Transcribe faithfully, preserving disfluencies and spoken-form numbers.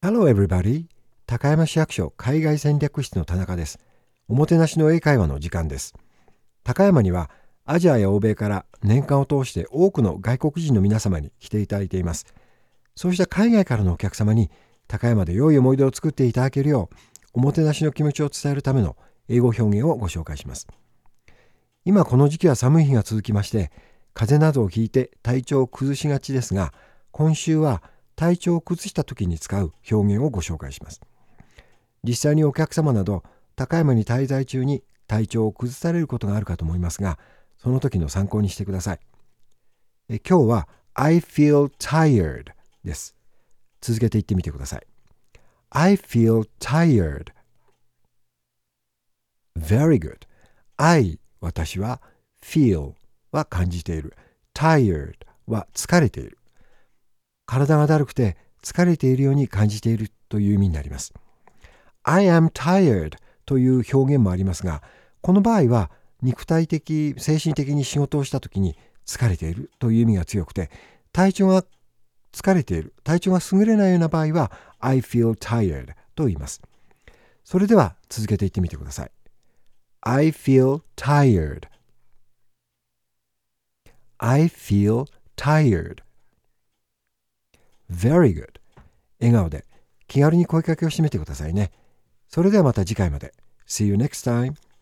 Hello everybody! 高山市役所海外戦略室の田中です。おもてなしの英会話の時間です。高山にはアジアや欧米から年間を通して多くの外国人の皆様に来ていただいています。そうした海外からのお客様に高山で良い思い出を作っていただけるよう、おもてなしの気持ちを伝えるための英語表現をご紹介します。今この時期は寒い日が続きまして、風邪などをひいて体調を崩しがちですが、今週は体調を崩した時に使う表現をご紹介します。実際にお客様など高山に滞在中に体調を崩されることがあるかと思いますが、その時の参考にしてください。え今日は I feel tired です。続けて言ってみてください。I feel tired. Very good. I 私は feel は感じている。tired は疲れている。体がだるくて疲れているように感じているという意味になります。I am tired という表現もありますが、この場合は肉体的、精神的に仕事をしたときに疲れているという意味が強くて、体調が疲れている、体調が優れないような場合は I feel tired と言います。それでは続けて言ってみてください。I feel tired. I feel tired.Very good. 笑顔で気軽に声かけをしてみてくださいね。それではまた次回まで。See you next time.